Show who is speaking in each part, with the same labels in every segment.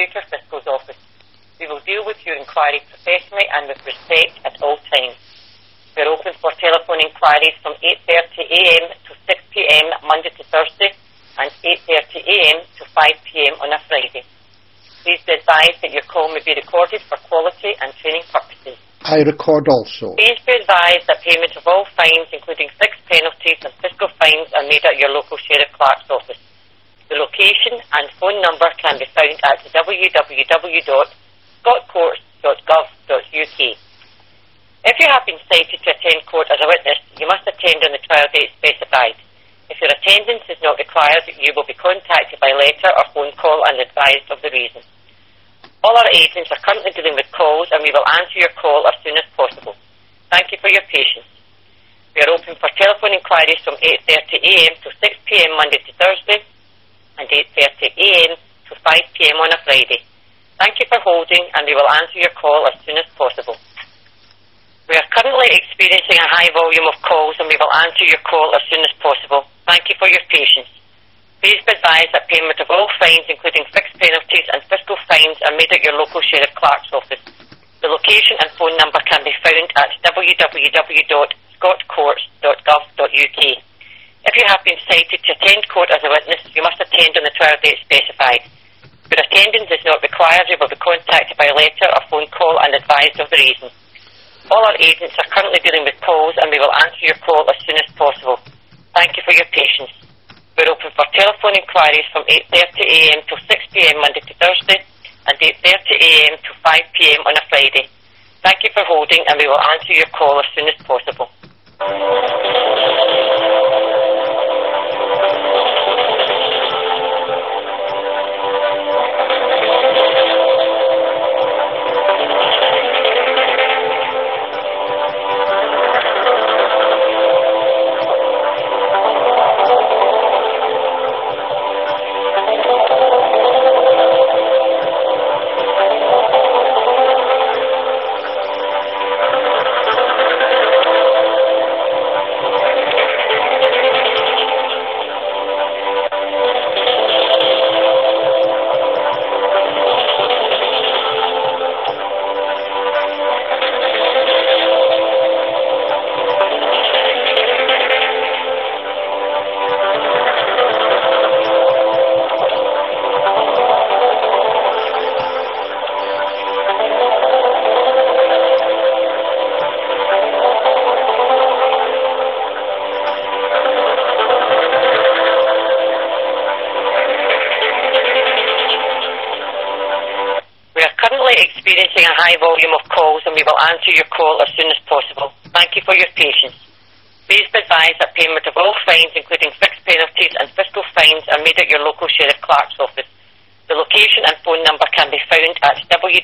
Speaker 1: Greater Fiscal's office. We will deal with your inquiry professionally and with respect at all times. We are open for telephone inquiries from 8:30am to 6pm Monday to Thursday and 8:30am to 5pm on a Friday. Please be advised that your call may be recorded for quality and training purposes.
Speaker 2: I record also.
Speaker 1: Please be advised that payment of all fines, including fixed penalties and fiscal fines, are made at your local Sheriff Clerk's office. The location and phone number can be found at www.scottcourts.gov.uk. If you have been cited to attend court as a witness, you must attend on the trial date specified. If your attendance is not required, you will be contacted by letter or phone call and advised of the reason. All our agents are currently dealing with calls and we will answer your call as soon as possible. Thank you for your patience. We are open for telephone inquiries from 8:30am to 6pm Monday to Thursday and 8:30am to 5pm on a Friday. Thank you for holding and we will answer your call as soon as possible. We are currently experiencing a high volume of calls and we will answer your call as soon as possible. Thank you for your patience. Please be advised that payment of all fines, including fixed penalties and fiscal fines, are made at your local Sheriff Clerk's office. The location and phone number can be found at www.scottcourts.gov.uk. If you have been cited to attend court as a witness, you must attend on the trial date specified. If your attendance is not required, you will be contacted by letter or phone call and advised of the reason. All our agents are currently dealing with calls and we will answer your call as soon as possible. Thank you for your patience. We're open for telephone inquiries from 8:30am to 6pm Monday to Thursday and 8:30am to 5pm on a Friday. Thank you for holding and we will answer your call as soon as possible. Experiencing a high volume of calls and we will answer your call as soon as possible. Thank you for your patience. Please be advised that payment of all fines, including fixed penalties and fiscal fines, are made at your local Sheriff Clerk's office. The location and phone number can be found at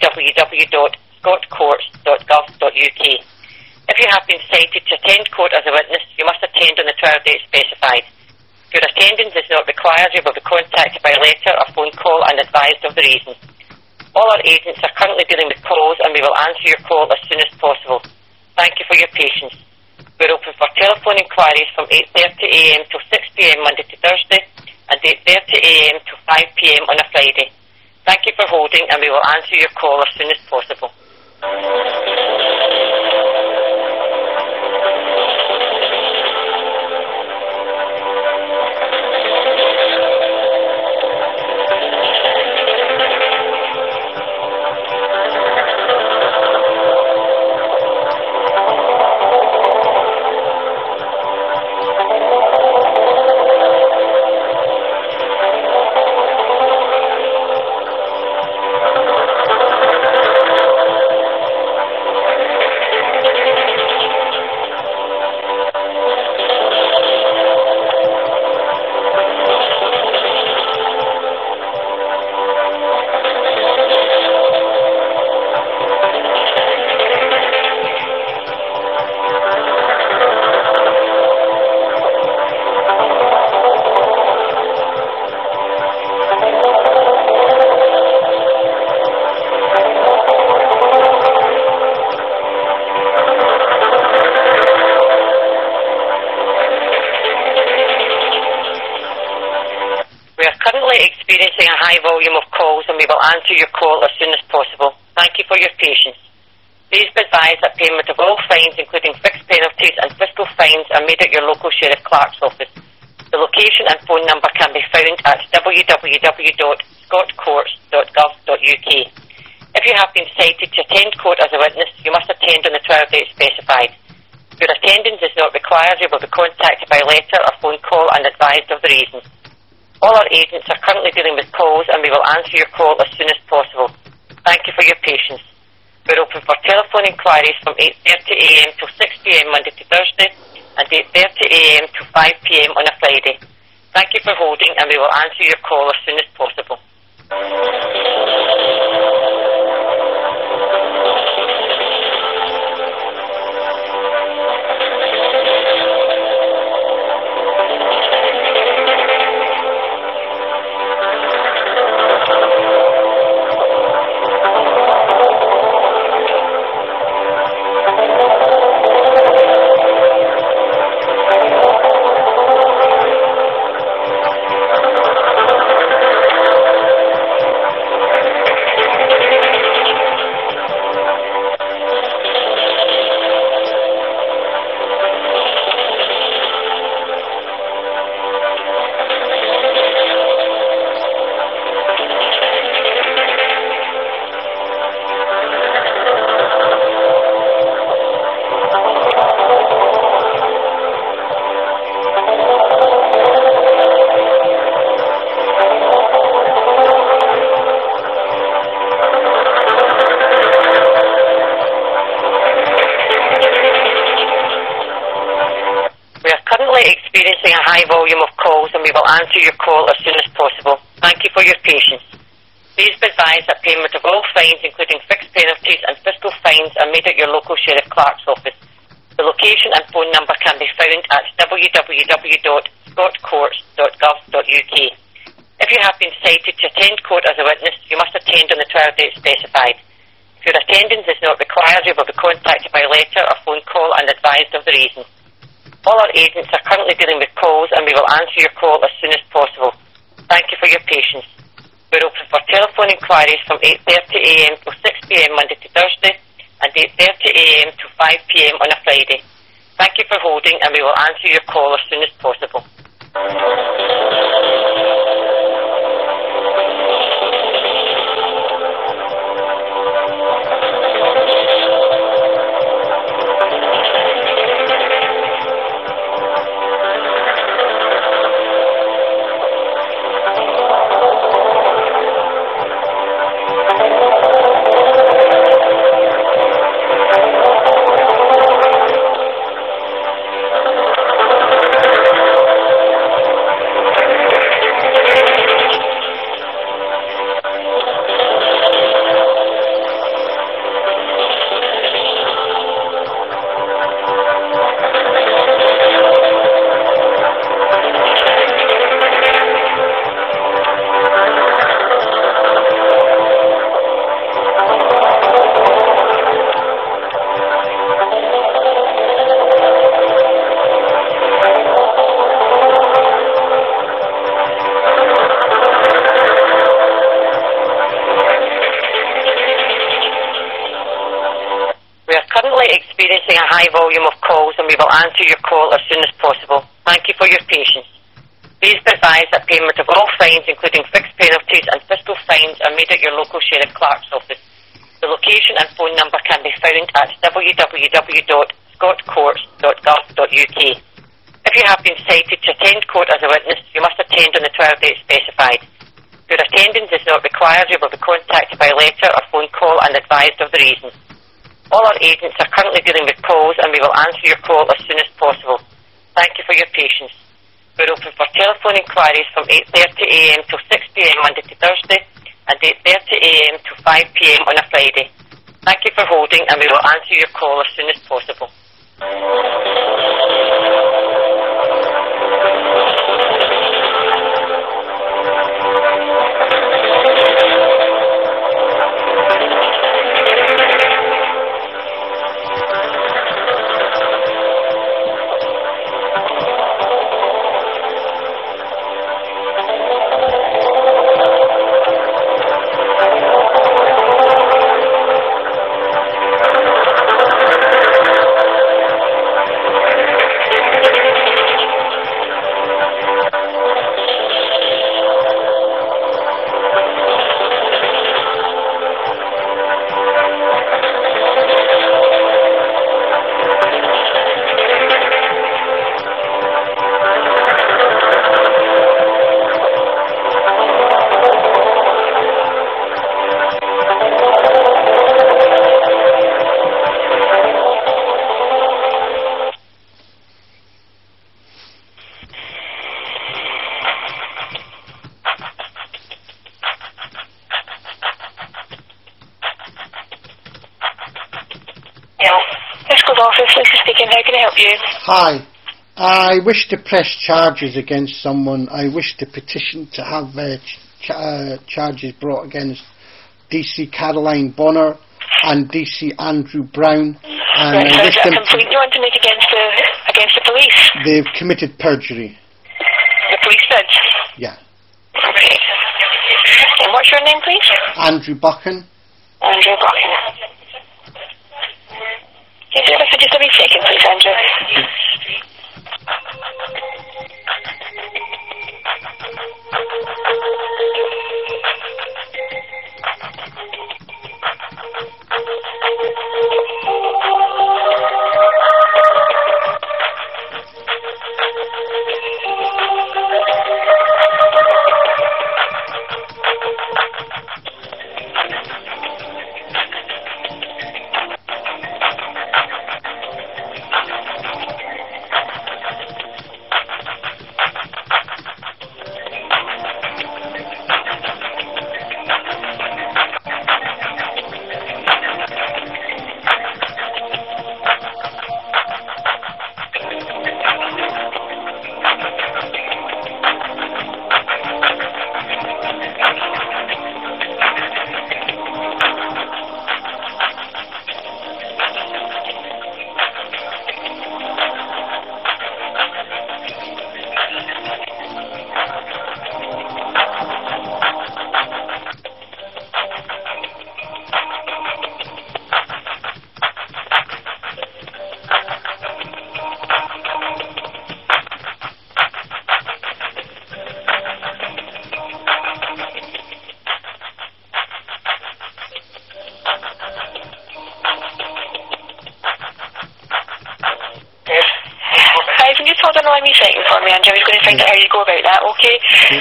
Speaker 1: www.scottcourts.gov.uk. If you have been cited to attend court as a witness, you must attend on the trial date specified. If your attendance is not required, you will be contacted by letter or phone call and advised of the reason. All our agents are currently dealing with calls and we will answer your call as soon as possible. Thank you for your patience. We're open for telephone inquiries from 8:30am to 6pm Monday to Thursday and 8:30am to 5pm on a Friday. Thank you for holding and we will answer your call as soon as possible. experiencing a high volume of calls and we will answer your call as soon as possible. Thank you for your patience. Please be advised that payment of all fines, including fixed penalties and fiscal fines, are made at your local Sheriff Clerk's office. The location and phone number can be found at www.scottcourts.gov.uk. If you have been cited to attend court as a witness, you must attend on the trial date specified. If your attendance is not required, you will be contacted by letter or phone call and advised of the reasons. All our agents are currently dealing with calls and we will answer your call as soon as possible. Thank you for your patience. We're open for telephone inquiries from 8:30am till 6pm Monday to Thursday and 8:30am to 5pm on a Friday. Thank you for holding and we will answer your call as soon as possible. Experiencing a high volume of calls and we will answer your call as soon as possible. Thank you for your patience. Please be advised that payment of all fines, including fixed penalties and fiscal fines, are made at your local Sheriff Clerk's office. The location and phone number can be found at www.scottcourts.gov.uk. If you have been cited to attend court as a witness, you must attend on the trial date specified. If your attendance is not required, you will be contacted by letter or phone call and advised of the reasons. All our agents are currently dealing with calls and we will answer your call as soon as possible. Thank you for your patience. We're open for telephone inquiries from 8:30am till 6pm Monday to Thursday and 8:30am to 5pm on a Friday. Thank you for holding and we will answer your call as soon as possible. Experiencing a high volume of calls and we will answer your call as soon as possible. Thank you for your patience. Please be advised that payment of all fines, including fixed penalties and fiscal fines, are made at your local Sheriff Clerk's office. The location and phone number can be found at www.scottcourts.gov.uk. If you have been cited to attend court as a witness, you must attend on the trial date specified. If your attendance is not required, you will be contacted by letter or phone call and advised of the reasons. All our agents are currently dealing with calls and we will answer your call as soon as possible. Thank you for your patience. We're open for telephone inquiries from 8:30am till 6pm Monday to Thursday and 8:30am to 5pm on a Friday. Thank you for holding and we will answer your call as soon as possible.
Speaker 2: office. Lisa speaking. How can I help you?
Speaker 3: Hi. I wish to press charges against someone. I wish to petition to have charges brought against DC Caroline Bonner and DC Andrew Brown. And
Speaker 2: Right, so
Speaker 3: I wish
Speaker 2: is that a
Speaker 3: them
Speaker 2: complaint you want to make against the police?
Speaker 3: they've committed perjury.
Speaker 2: The police did?
Speaker 3: Yeah.
Speaker 2: Okay. And what's your name, please?
Speaker 3: Andrew Buchan.
Speaker 2: Andrew Buchan. Can you bear with me just a wee second, please, Andrew? Hold on a wee second for me, Andrew. I was going to find out how you go about that, okay?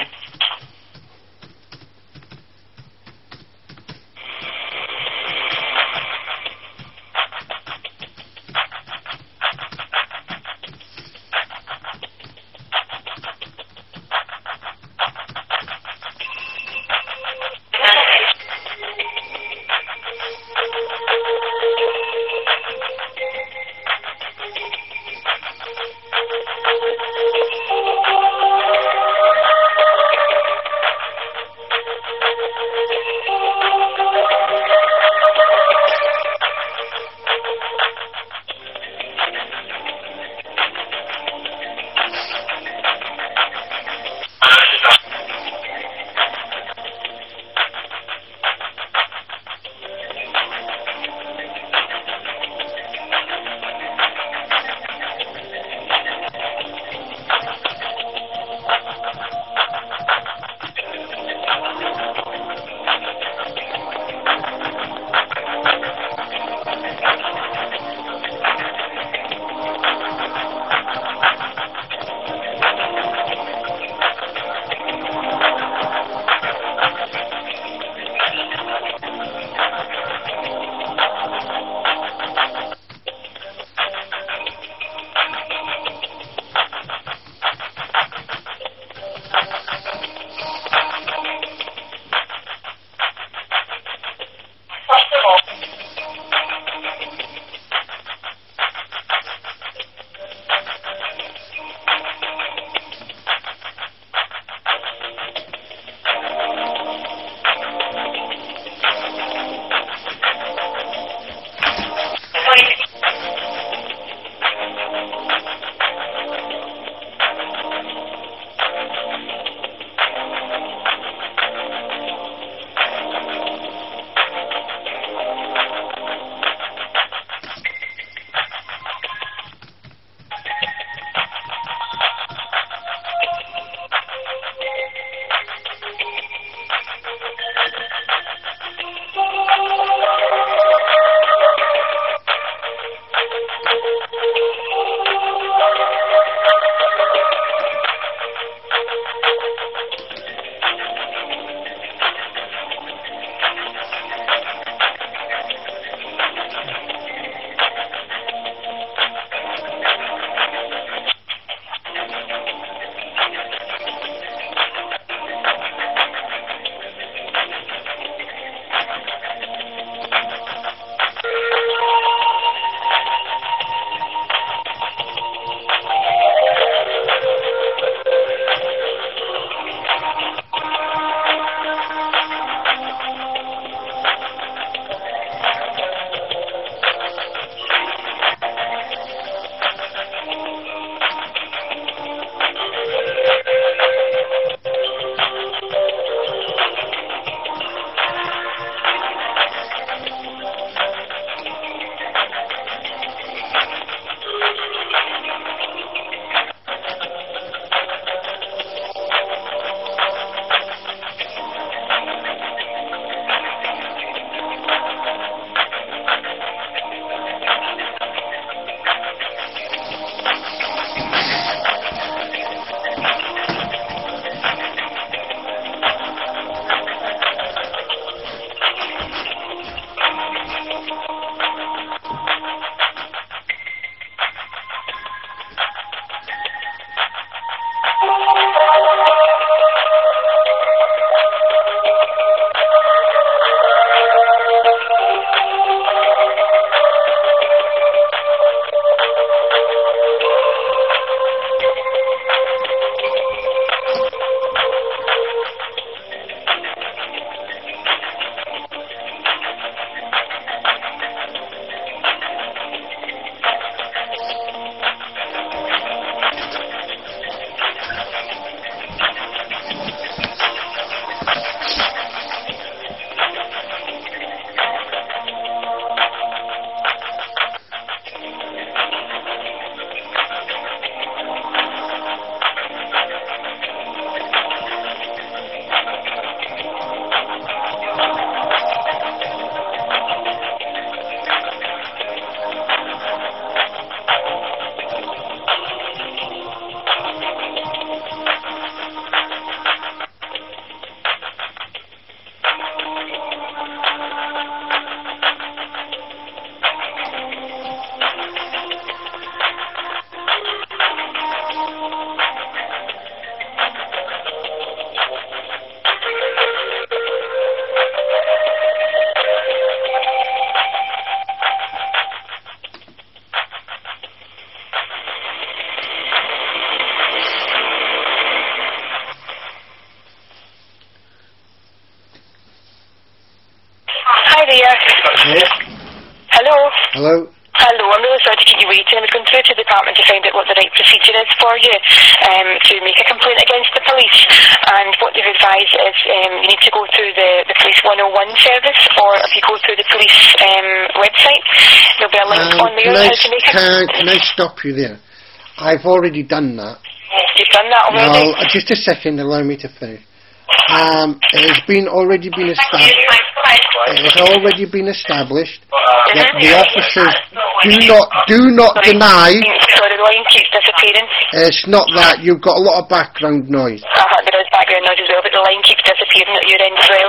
Speaker 2: waiting. I was going through to the department to find out what the right procedure is for you to make a complaint against the police. And what they've advised is you need to go through the Police 101 service, or if you go through the police website, there'll be a link on there how to make
Speaker 3: Can I stop you there? I've already done that.
Speaker 2: You've done that already?
Speaker 3: No, just a second, allow me to finish. It has already been established. It has already been established that the officers do not deny.
Speaker 2: Sorry, the line keeps disappearing.
Speaker 3: It's not that. You've got a lot of background noise.
Speaker 2: There is background noise as well, but the line keeps disappearing at your end as well.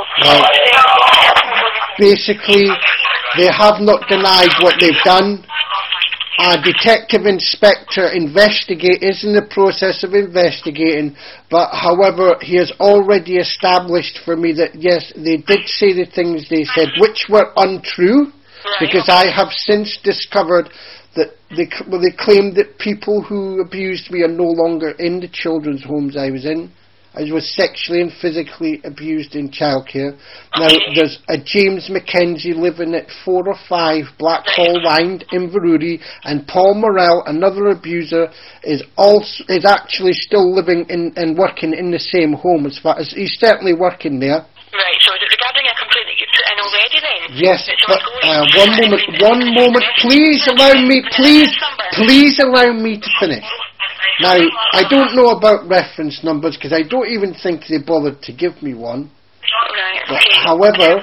Speaker 3: Basically, they have not denied what they've done. A detective inspector is in the process of investigating, but however, he has already established for me that yes, they did say the things they said, which were untrue, because I have since discovered that they claimed that people who abused me are no longer in the children's homes I was in. I was sexually and physically abused in childcare. Now, there's a James Mackenzie living at 4 or 5 Blackhall Wynd in Inverurie, and Paul Morrell, another abuser, is actually still living and working in the same home. As far as he's certainly working there.
Speaker 2: Right. So is it regarding a complaint that you put in already then?
Speaker 3: Yes. But one moment. Please allow me to finish. Now, I don't know about reference numbers because I don't even think they bothered to give me one.
Speaker 2: Right,
Speaker 3: but, however,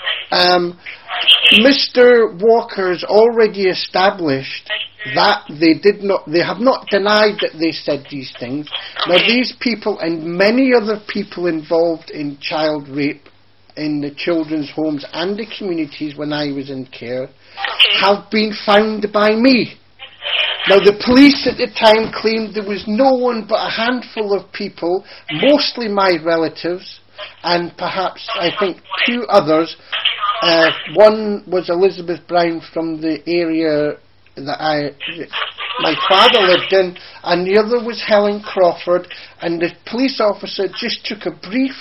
Speaker 3: Mr. Walker's already established that they have not denied that they said these things. Now, these people and many other people involved in child rape in the children's homes and the communities when I was in care have been found by me. Now, the police at the time claimed there was no one but a handful of people, mostly my relatives, and perhaps, I think, 2 others. One was Elizabeth Brown from the area that my father lived in, and the other was Helen Crawford, and the police officer just took a brief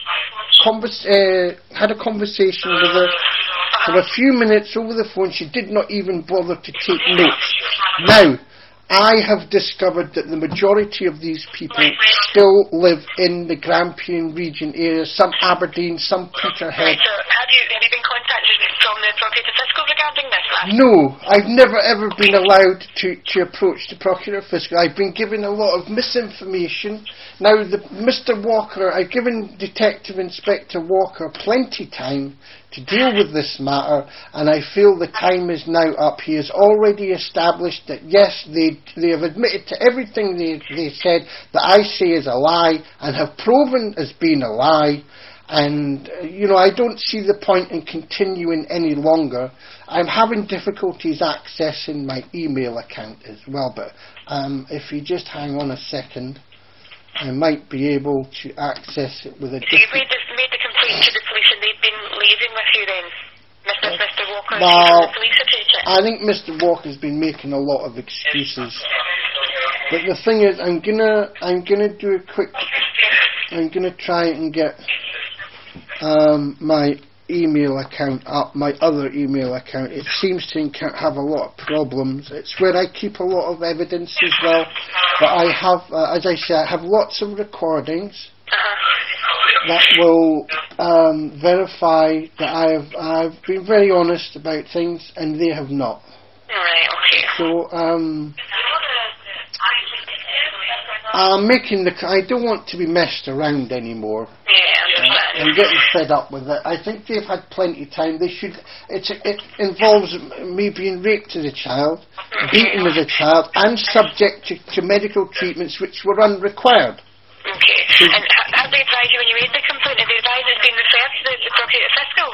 Speaker 3: had a conversation with her for a few minutes over the phone. She did not even bother to take notes. Now, I have discovered that the majority of these people still live in the Grampian region area, some Aberdeen, some Peterhead.
Speaker 2: So have you been contacted from the Procurator Fiscal regarding this matter?
Speaker 3: No, I've never ever been allowed to approach the Procurator Fiscal. I've been given a lot of misinformation. Now, Mr. Walker, I've given Detective Inspector Walker plenty time to deal with this matter, and I feel the time is now up. He has already established that yes, they have admitted to everything they said that I say is a lie and have proven as being a lie, and I don't see the point in continuing any longer. I'm having difficulties accessing my email account as well, but if you just hang on a second, I might be able to access it with a different...
Speaker 2: So you've made the complaint to the police and they've been liaising with you then? Mr. Walker,
Speaker 3: no,
Speaker 2: the police have taken it?
Speaker 3: I think Mr. Walker's been making a lot of excuses. But the thing is, I'm gonna do a quick... I'm gonna try and get my email account up, my other email account. It seems to have a lot of problems. It's where I keep a lot of evidence as well. But I have, as I say, I have lots of recordings that will verify that I've been very honest about things, and they have not.
Speaker 2: Right, okay.
Speaker 3: So, I don't want to be messed around anymore. I'm getting fed up with it. I think they've had plenty of time. It involves me being raped as a child, beaten as a child, and subject to medical treatments which were unrequired.
Speaker 2: Okay. And have they advised you when you made the complaint? Have they advised it's been referred to the Procurator Fiscal?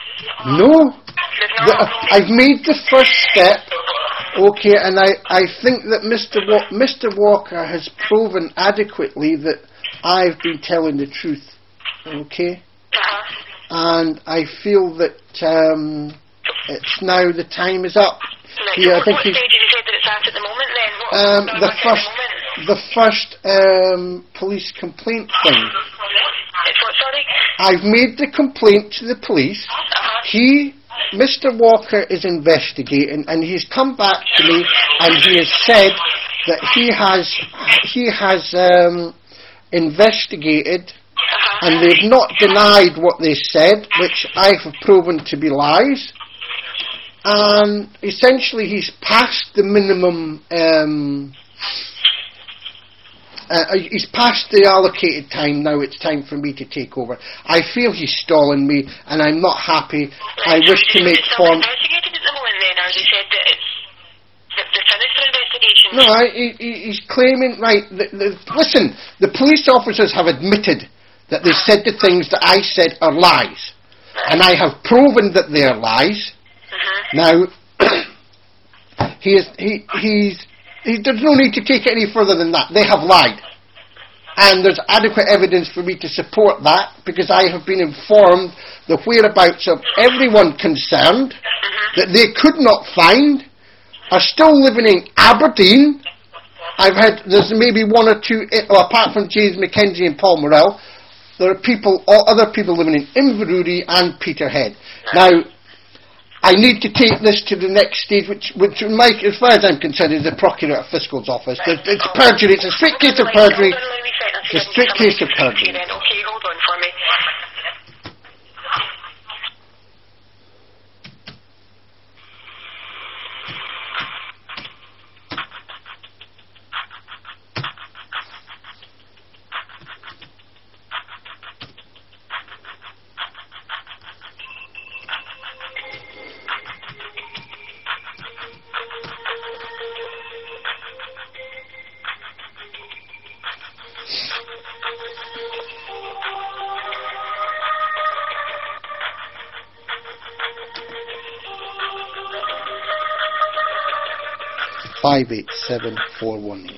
Speaker 3: No. I've made the first step. Okay, and I think that Mr. Walker has proven adequately that I've been telling the truth. Okay? And I feel that it's now the time is up.
Speaker 2: Right, yeah, so what stage did you say that it's at the moment then?
Speaker 3: The first police complaint thing.
Speaker 2: It's what, sorry?
Speaker 3: I've made the complaint to the police. He Mr. Walker is investigating, and he's come back to me, and he has said that he has investigated, and they've not denied what they said, which I have proven to be lies. And essentially, he's passed the minimum. He's past the allocated time. Now it's time for me to take over. I feel he's stalling me, and I'm not happy. I wish to make form.
Speaker 2: Investigated at the moment, then, or has he said that they're finished their investigation?
Speaker 3: No, he's claiming, right. Listen, the police officers have admitted that they said the things that I said are lies, and I have proven that they are lies. Now, there's no need to take it any further than that. They have lied. And there's adequate evidence for me to support that, because I have been informed the whereabouts of everyone concerned that they could not find are still living in Aberdeen. I've had, there's maybe one or two, apart from James Mackenzie and Paul Morrell, there are other people living in Inverurie and Peterhead. Now, I need to take this to the next stage, which Mike, as far as I'm concerned, is the Procurator Fiscal's office. It's perjury. It's a strict case of perjury. It's a strict case of perjury.
Speaker 2: Okay, hold on for me.
Speaker 3: 587418.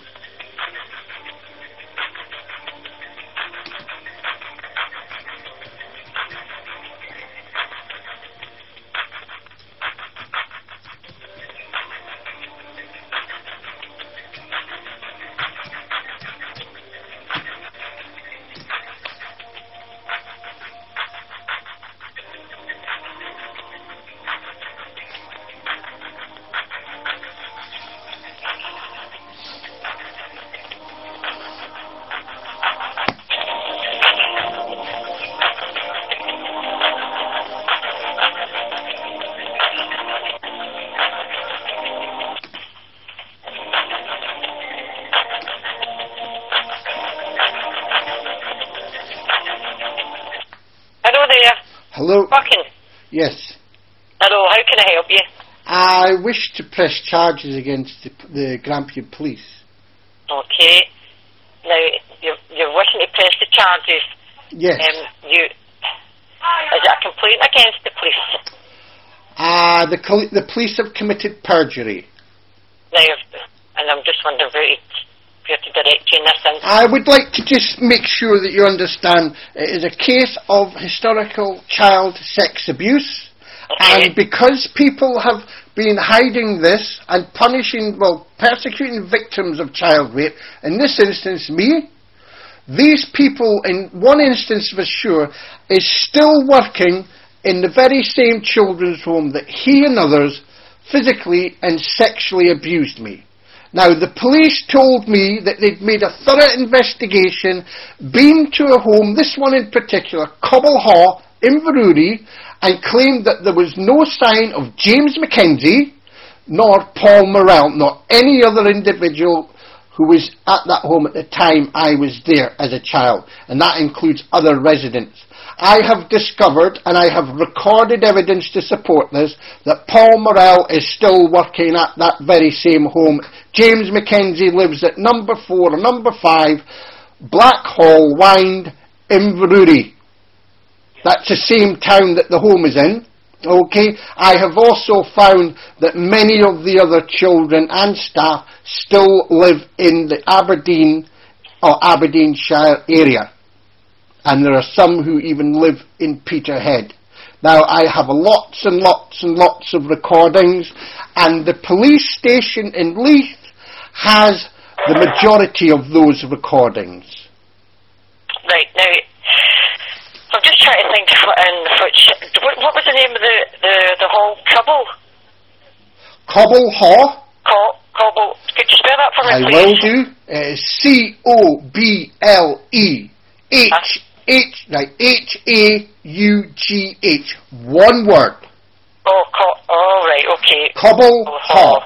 Speaker 3: Hello?
Speaker 1: Fucking.
Speaker 3: Yes.
Speaker 1: Hello, how can I help you?
Speaker 3: I wish to press charges against the Grampian Police.
Speaker 1: Okay. Now, you're wishing to press the charges.
Speaker 3: Yes.
Speaker 1: Is it a complaint against the police?
Speaker 3: The police have committed perjury.
Speaker 1: Now, and I'm just wondering where to direct you in this instance.
Speaker 3: I would like to just make sure that you understand it is a case of historical child sex abuse, and because people have been hiding this and persecuting victims of child rape, in this instance me, these people, in one instance for sure, is still working in the very same children's home that he and others physically and sexually abused me. Now, the police told me that they'd made a thorough investigation, been to a home, this one in particular, Cobble Hall, Inverurie, and claimed that there was no sign of James Mackenzie, nor Paul Morrell, nor any other individual who was at that home at the time I was there as a child, and that includes other residents. I have discovered, and I have recorded evidence to support this, that Paul Morrell is still working at that very same home. James Mackenzie lives at number 4 or number 5, Blackhall Wynd, Inverurie. That's the same town that the home is in. Okay, I have also found that many of the other children and staff still live in the Aberdeen or Aberdeenshire area. And there are some who even live in Peterhead. Now, I have lots and lots and lots of recordings, and the police station in Leith has the majority of those recordings.
Speaker 1: Right, now, I'm just trying to think what was the name of the whole Cobble?
Speaker 3: Cobble Hall.
Speaker 1: Cobble. Could you spell that for me,
Speaker 3: I
Speaker 1: please?
Speaker 3: will do. It is H-A-U-G-H. One word.
Speaker 2: Oh, right, okay.
Speaker 3: Cobble Hall.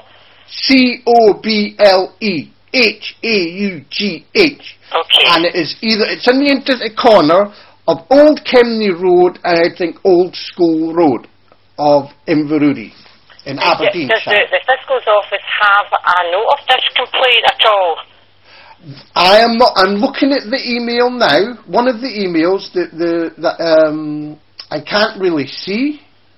Speaker 3: C-O-B-L-E-H-A-U-G-H.
Speaker 2: Okay.
Speaker 3: And it's in the internet corner of Old Kemney Road and I think Old School Road of Inverurie in Aberdeenshire.
Speaker 1: Does the Fiscal's office have a note of this complaint at all?
Speaker 3: I'm looking at the email now. One of the emails that I can't really see.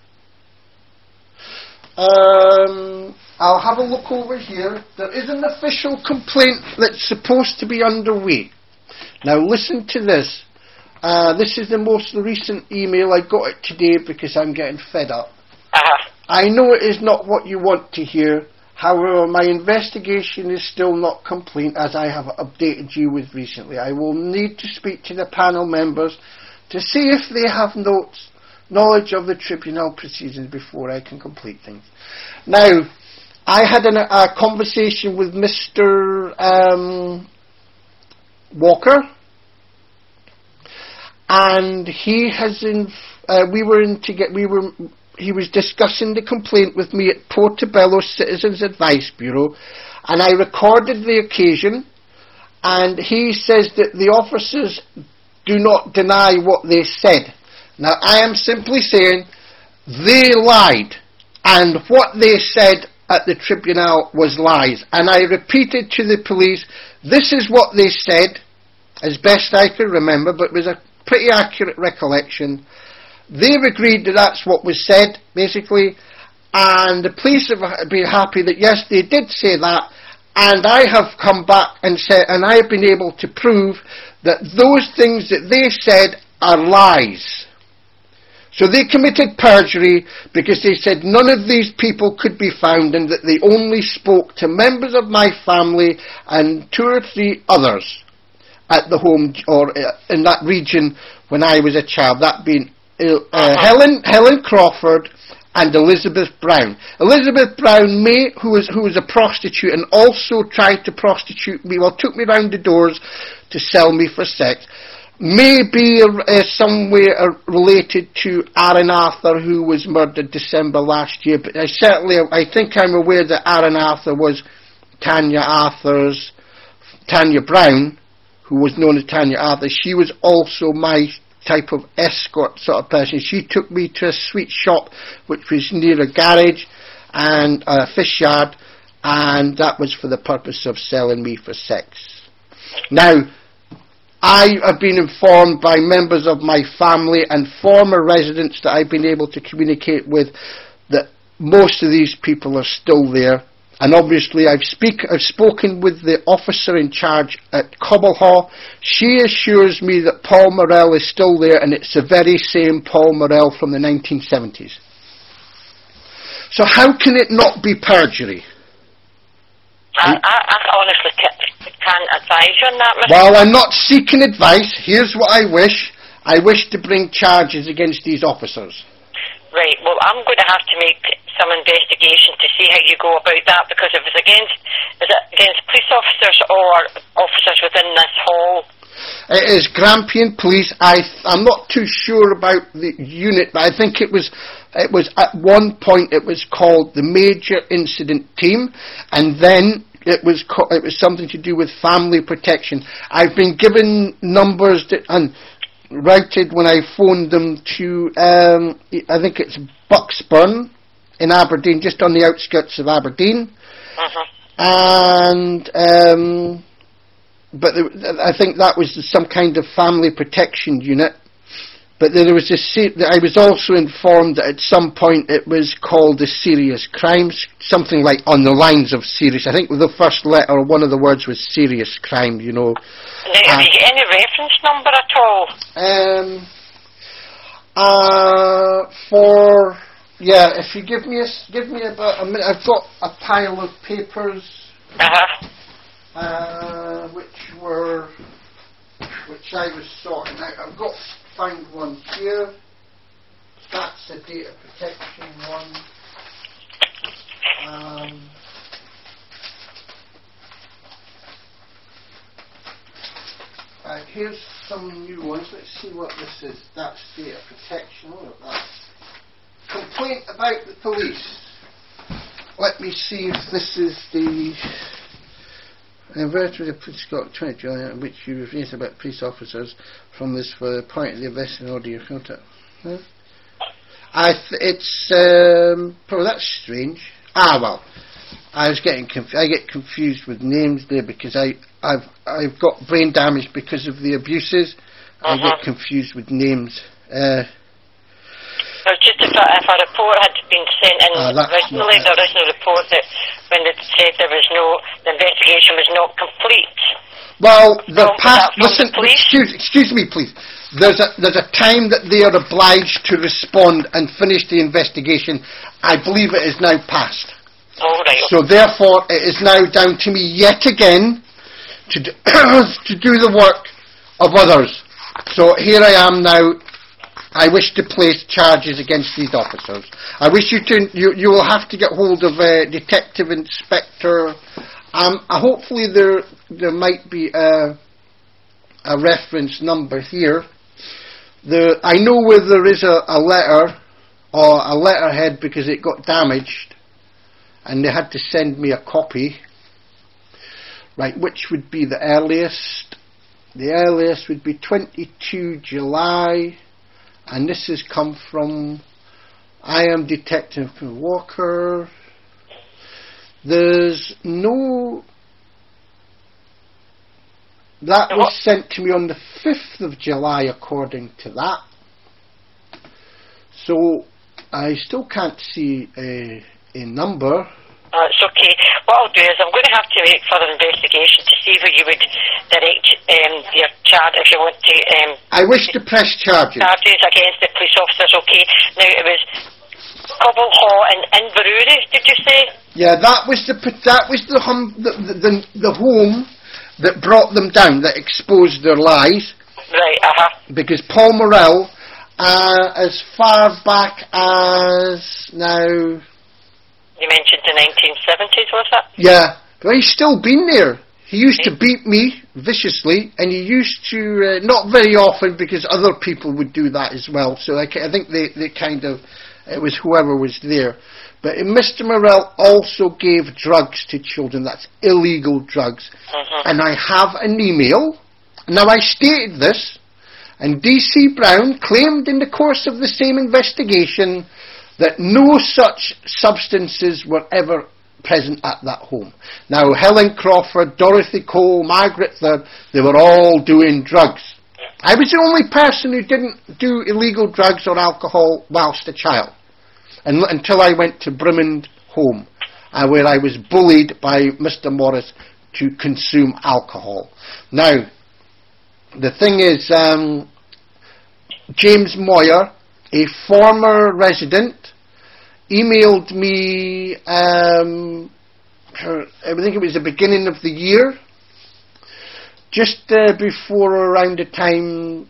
Speaker 3: I'll have a look over here. There is an official complaint that's supposed to be underway. Now listen to this. This is the most recent email. I got it today because I'm getting fed up. I know it is not what you want to hear. However, my investigation is still not complete, as I have updated you with recently. I will need to speak to the panel members to see if they have knowledge of the tribunal proceedings before I can complete things. Now, I had a conversation with Mr. Walker, and he has he was discussing the complaint with me at Portobello Citizens Advice Bureau, and I recorded the occasion, and he says that the officers do not deny what they said. Now, I am simply saying they lied, and what they said at the tribunal was lies. And I repeated to the police, this is what they said, as best I can remember, but it was a pretty accurate recollection. They've agreed that that's what was said, basically, and the police have been happy that yes, they did say that, and I have come back and said, and I have been able to prove that those things that they said are lies. So they committed perjury because they said none of these people could be found and that they only spoke to members of my family and 2 or 3 others at the home or in that region when I was a child, that being Helen Crawford and Elizabeth Brown. Elizabeth Brown, who was a prostitute and also tried to prostitute me, took me round the doors to sell me for sex, may be somewhere related to Aaron Arthur, who was murdered December last year, but I think I'm aware that Aaron Arthur was Tanya Brown, who was known as Tanya Arthur. She was also my type of escort sort of person. She took me to a sweet shop which was near a garage and a fish yard, and that was for the purpose of selling me for sex. Now, I have been informed by members of my family and former residents that I've been able to communicate with that most of these people are still there. And obviously I've spoken with the officer in charge at Cobble Hall. She assures me that Paul Morell is still there, and it's the very same Paul Morell from the 1970s. So how can it not be perjury?
Speaker 1: I honestly can't advise you on that, Mr.
Speaker 3: Well, I'm not seeking advice. Here's what I wish. I wish to bring charges against these officers.
Speaker 1: Right, well, I'm going to have to make some investigation to see how you go about that, because if it's against police officers or officers within this hall?
Speaker 3: It is Grampian Police. I'm not too sure about the unit, but I think it was at one point it was called the Major Incident Team, and then it was something to do with family protection. I've been given numbers and routed when I phoned them to I think it's Bucksburn in Aberdeen, just on the outskirts of Aberdeen, and but I think that was some kind of family protection unit. But there was I was also informed that at some point it was called the Serious Crimes, something like on the lines of serious. I think the first letter, one of the words was serious crime, you know.
Speaker 1: Now, have you got any reference number at all?
Speaker 3: If you give me about a minute, I've got a pile of papers, which I was sorting out. I've got find one here. That's the data protection one. Right, here's some new ones. Let's see what this is. That's data protection. Look at that. Complaint about the police. Let me see if this is the inverted police got 20 July, which you raised about police officers from this for the point of the investing order your contact. Huh? It's probably that's strange. Well, I was getting I get confused with names there because I've got brain damage because of the abuses. I get confused with names.
Speaker 1: It was just if a report had been sent in originally, the original report that when it said the investigation was not complete.
Speaker 3: Well, listen, excuse me please. There's a time that they are obliged to respond and finish the investigation. I believe it is now past.
Speaker 1: Oh, right.
Speaker 3: So therefore it is now down to me yet again to do the work of others. So here I am now. I wish to place charges against these officers. I wish you will have to get hold of a detective inspector. Hopefully there might be a reference number here. I know where there is a letter or a letterhead because it got damaged and they had to send me a copy. Right, which would be the earliest? The earliest would be 22 July. And this has come from I am Detective Walker. There's no... That was sent to me on the 5th of July according to that. So I still can't see a number.
Speaker 1: It's okay. What I'll do is I'm going to have to make further investigation to see where you would direct your charge if you want to...
Speaker 3: I wish to press charges.
Speaker 1: Charges against the police officers, okay. Now, it was Cobble Hall in Inverurie, did you say?
Speaker 3: Yeah, that was the home that brought them down, that exposed their lies.
Speaker 1: Right,
Speaker 3: Because Paul Morell, as far back as now...
Speaker 1: You mentioned the 1970s, was it?
Speaker 3: Yeah, but he's still been there. He used to beat me viciously, and he used to, not very often because other people would do that as well, so I think they kind of, it was whoever was there. But Mr. Morell also gave drugs to children, that's illegal drugs. And I have an email, now I stated this, and D.C. Brown claimed in the course of the same investigation that no such substances were ever present at that home. Now, Helen Crawford, Dorothy Cole, Margaret Third, they were all doing drugs. I was the only person who didn't do illegal drugs or alcohol whilst a child, until I went to Brimond Home, where I was bullied by Mr. Morris to consume alcohol. Now, the thing is, James Moyer, a former resident, emailed me, I think it was the beginning of the year, just before around the time,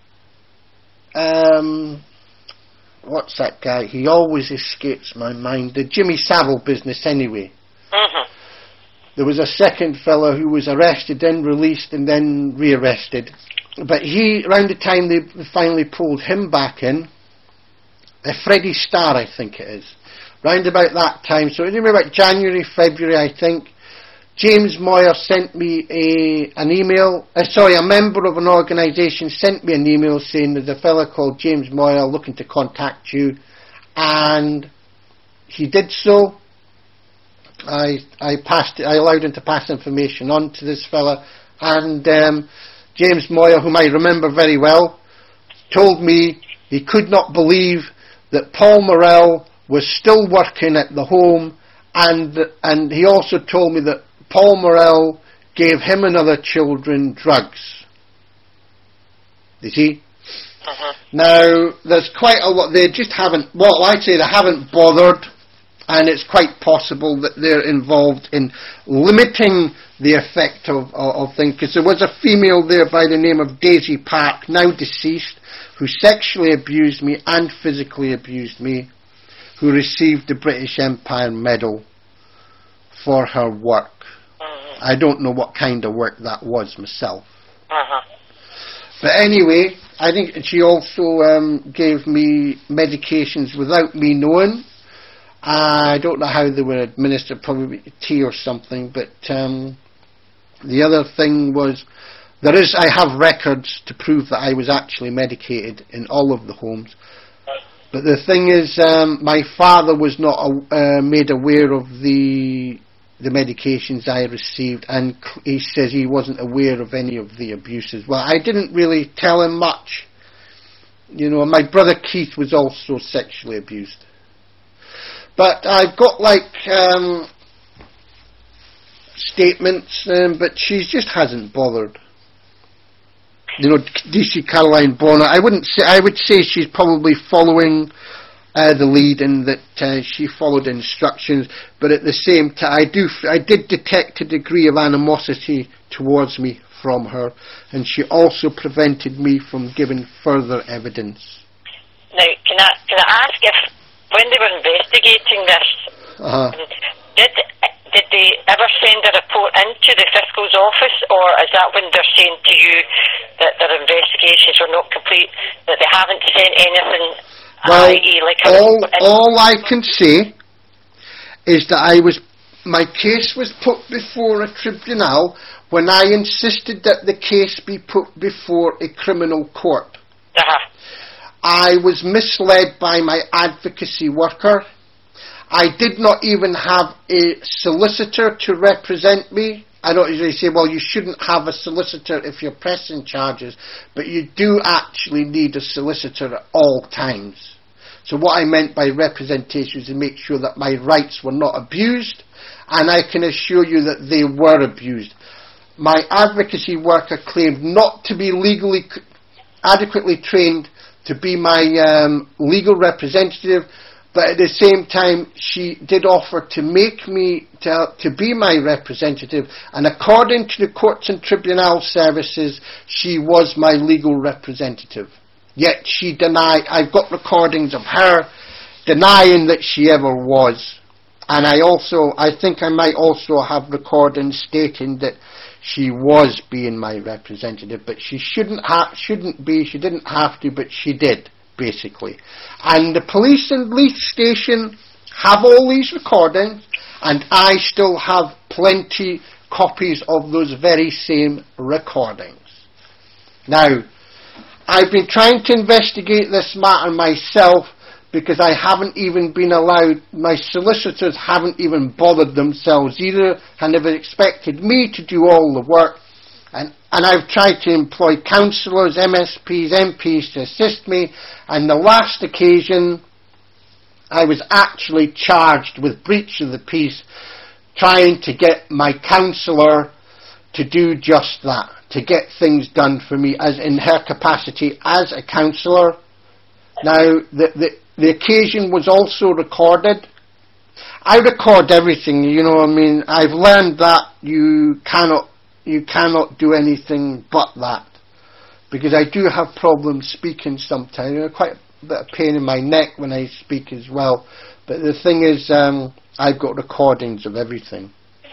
Speaker 3: what's that guy? He always escapes my mind. The Jimmy Savile business anyway. There was a second fellow who was arrested, then released, and then rearrested. But around the time they finally pulled him back in, Freddie Starr, I think it is. Round about that time, so anyway, about January, February, I think, James Moyer sent me an email. A member of an organisation sent me an email saying there's a fella called James Moyer looking to contact you, and he did so. I allowed him to pass information on to this fella, and James Moyer, whom I remember very well, told me he could not believe that Paul Morell was still working at the home, and he also told me that Paul Morell gave him and other children drugs. You see? Now, there's quite a lot, they just haven't, I'd say they haven't bothered, and it's quite possible that they're involved in limiting the effect of things, because there was a female there by the name of Daisy Park, now deceased, who sexually abused me and physically abused me, who received the British Empire Medal for her work. I don't know what kind of work that was myself. But anyway, I think she also gave me medications without me knowing. I don't know how they were administered, probably tea or something, but the other thing was, I have records to prove that I was actually medicated in all of the homes. But the thing is, my father was not made aware of the medications I received, and he says he wasn't aware of any of the abuses. Well, I didn't really tell him much. You know, my brother Keith was also sexually abused. But I've got statements, but she just hasn't bothered. You know, DC Caroline Bonner, I would say she's probably following the lead, and that she followed instructions, but at the same time I did detect a degree of animosity towards me from her, and she also prevented me from giving further evidence.
Speaker 1: Now, can I ask if, when they were investigating this, did they ever send a report into the Fiscal's office, or is that when they're saying to you that their investigations are not complete, that they haven't sent anything?
Speaker 3: Well, all I can say is that my case was put before a tribunal when I insisted that the case be put before a criminal court. I was misled by my advocacy worker. I did not even have a solicitor to represent me. I know they say, well, you shouldn't have a solicitor if you're pressing charges, but you do actually need a solicitor at all times. So what I meant by representation was to make sure that my rights were not abused, and I can assure you that they were abused. My advocacy worker claimed not to be legally adequately trained to be my legal representative, but at the same time she did offer to make me to be my representative, and according to the Courts and Tribunal Services, she was my legal representative. Yet she denied. I've got recordings of her denying that she ever was, and I think I might also have recordings stating that she was being my representative, but she shouldn't be. She didn't have to, but she did, basically. And the police and Leith Station have all these recordings, and I still have plenty copies of those very same recordings. Now, I've been trying to investigate this matter myself because I haven't even been allowed, my solicitors haven't even bothered themselves either, and have expected me to do all the work, and I've tried to employ counsellors, MSPs, MPs to assist me, and the last occasion I was actually charged with breach of the peace, trying to get my counsellor to do just that, to get things done for me as in her capacity as a counsellor. Now, the occasion was also recorded. I record everything, you know what I mean. I've learned that you cannot do anything but that, because I do have problems speaking sometimes. Quite a bit of pain in my neck when I speak as well. But the thing is, I've got recordings of everything.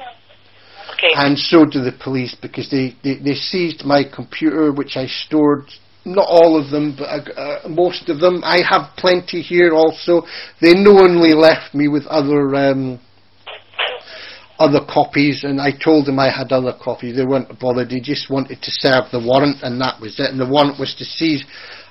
Speaker 3: Okay. And so do the police, because they seized my computer, which I stored, not all of them, but most of them. I have plenty here also. They knowingly left me with other copies, and I told them I had other copies. They weren't bothered. They just wanted to serve the warrant, and that was it. And the warrant was to seize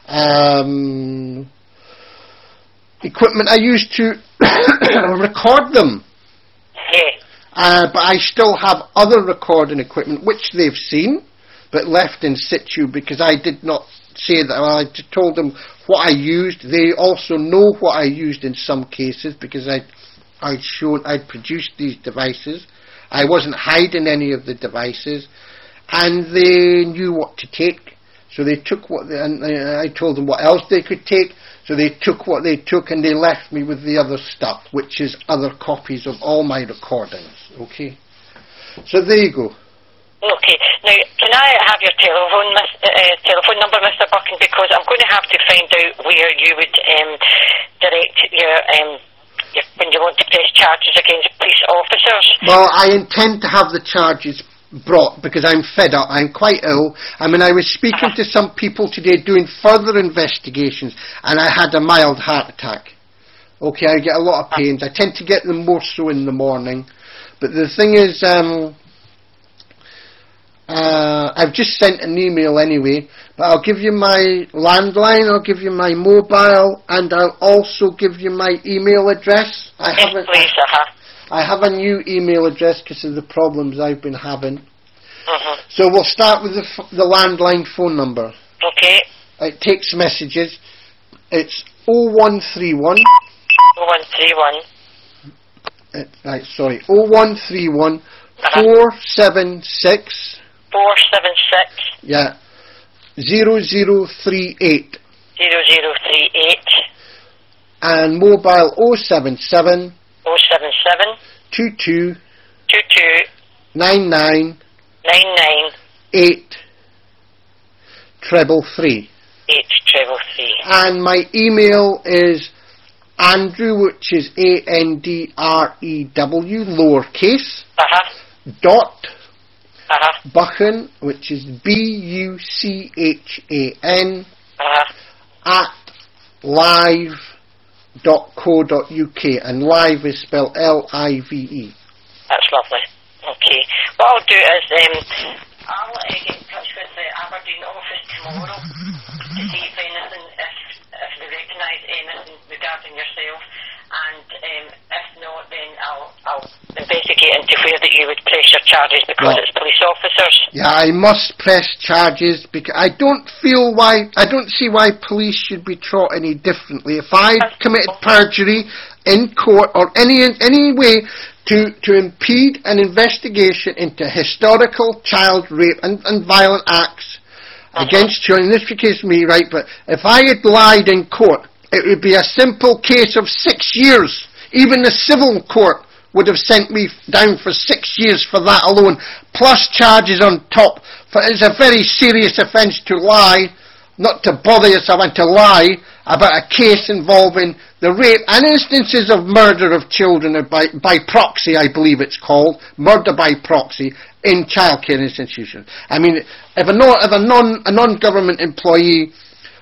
Speaker 3: equipment I used to record them. But I still have other recording equipment which they've seen, but left in situ, because I did not say that. I told them what I used. They also know what I used in some cases, because I'd produced these devices. I wasn't hiding any of the devices, and they knew what to take. So they took and I told them what else they could take. So they took what they took, and they left me with the other stuff, which is other copies of all my recordings. Okay. So there you go.
Speaker 1: Okay. Now, can I have your telephone number, Mr. Buchan, because I'm going to have to find out where you would direct your when you want to press charges against police officers.
Speaker 3: Well, I intend to have the charges brought because I'm fed up. I'm quite ill. I mean, I was speaking to some people today doing further investigations, and I had a mild heart attack. Okay, I get a lot of pains. I tend to get them more so in the morning. But the thing is, I've just sent an email anyway, but I'll give you my landline, I'll give you my mobile, and I'll also give you my email address.
Speaker 1: Please,
Speaker 3: I have a new email address because of the problems I've been having.
Speaker 1: Mm-hmm.
Speaker 3: So we'll start with the landline phone number.
Speaker 1: Okay.
Speaker 3: It takes messages. It's 0131.
Speaker 1: 0131.
Speaker 3: 0131 476.
Speaker 1: 476.
Speaker 3: Yeah. 0038.
Speaker 1: 0038.
Speaker 3: And mobile 077.
Speaker 1: 077.
Speaker 3: 22.
Speaker 1: 22.
Speaker 3: 99.
Speaker 1: 99.
Speaker 3: 8. 333.
Speaker 1: 833.
Speaker 3: And my email is Andrew, which is ANDREW, lowercase, dot, Buchan, which is BUCHAN, at live.co.uk, and live is spelled LIVE.
Speaker 1: That's lovely. Okay. What I'll do is I'll get in touch with the Aberdeen office tomorrow to see if anything, if they recognise anything regarding yourself, and if not, then I'll investigate into where that you would press your charges because it's police officers.
Speaker 3: Yeah, I must press charges because I don't see why police should be treated any differently. If I committed perjury in court or any way to impede an investigation into historical child rape and violent acts against children, in this case me, right, but if I had lied in court, it would be a simple case of 6 years. Even the civil court would have sent me down for 6 years for that alone, plus charges on top. For it's a very serious offence to lie, not to bother yourself, and to lie about a case involving the rape and instances of murder of children by proxy, I believe it's called, murder by proxy in childcare institutions. I mean, if a non-government employee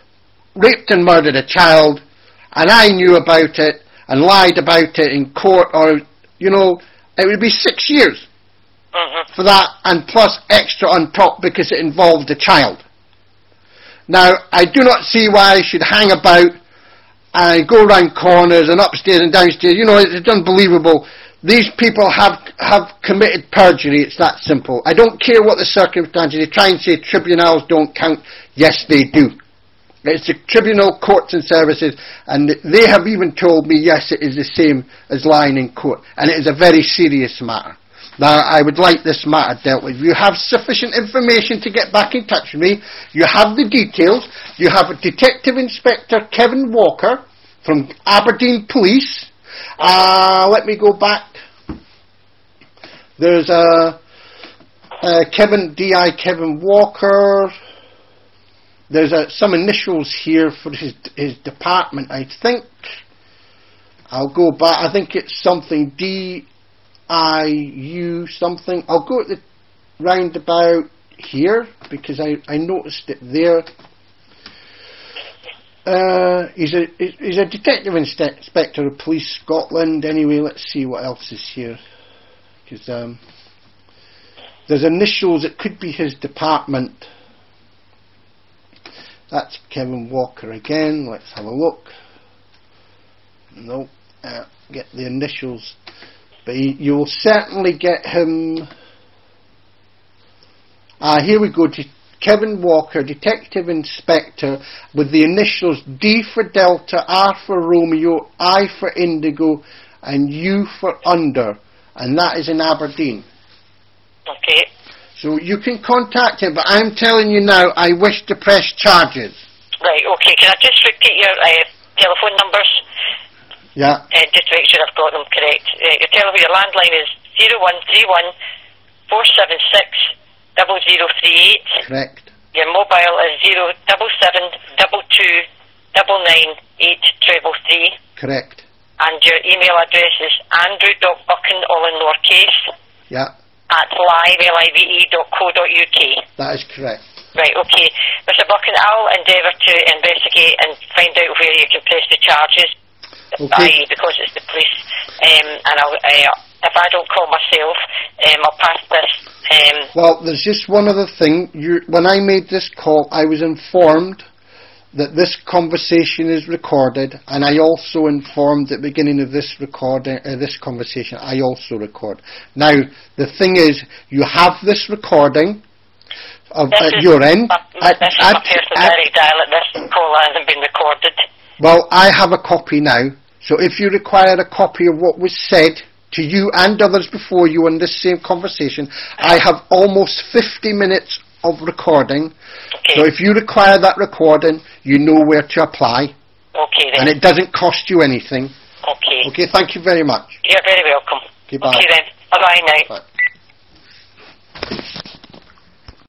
Speaker 3: raped and murdered a child, and I knew about it and lied about it in court, or it would be 6 years for that, and plus extra on top because it involved a child. Now, I do not see why I should hang about and go round corners and upstairs and downstairs. It's unbelievable. These people have committed perjury. It's that simple. I don't care what the circumstances. They try and say tribunals don't count. Yes, they do. It's the tribunal, courts and services, and they have even told me, yes, it is the same as lying in court, and it is a very serious matter. Now, I would like this matter dealt with. You have sufficient information to get back in touch with me. You have the details. You have Detective Inspector Kevin Walker from Aberdeen Police. Let me go back. There's Kevin Walker. There's some initials here for his department, I think. I'll go back. I think it's something DIU something. I'll go at the roundabout here because I noticed it there. He's a Detective Inspector of Police Scotland. Anyway, let's see what else is here. Because there's initials. It could be his department. That's Kevin Walker again. Let's have a look. No, get the initials. But you'll certainly get him. Here we go. Kevin Walker, Detective Inspector, with the initials D for Delta, R for Romeo, I for Indigo, and U for Under. And that is in Aberdeen.
Speaker 1: Okay.
Speaker 3: So you can contact him, but I'm telling you now, I wish to press charges.
Speaker 1: Right, okay. Can I just repeat your telephone numbers?
Speaker 3: Yeah.
Speaker 1: Just to make sure I've got them correct. Your landline is 0131 476 038.
Speaker 3: Correct.
Speaker 1: Your mobile is 07722999833.
Speaker 3: Correct.
Speaker 1: And your email address is andrew.buchan, all in lowercase,
Speaker 3: Yeah,
Speaker 1: at live.co.uk.
Speaker 3: that is correct.
Speaker 1: Right, okay. Mr. Buchan, I'll endeavour to investigate and find out where you can press the charges,
Speaker 3: Okay.
Speaker 1: because it's the police. And I'll, if I don't call myself, I'll pass this.
Speaker 3: Well, there's just one other thing. When I made this call, I was informed that this conversation is recorded, and I also informed at the beginning of this recording, this conversation, I also record. Now, the thing is, you have this recording at your end.
Speaker 1: This is my personal direct dial. This call hasn't been recorded.
Speaker 3: Well, I have a copy now, so if you require a copy of what was said to you and others before you in this same conversation, I have almost 50 minutes of recording.
Speaker 1: Okay.
Speaker 3: So if you require that recording, you know where to apply.
Speaker 1: Okay then.
Speaker 3: And it doesn't cost you anything.
Speaker 1: Okay.
Speaker 3: Okay, thank you very much.
Speaker 1: You're very welcome.
Speaker 3: Okay, bye.
Speaker 1: Okay then. Bye-bye now.
Speaker 3: Bye.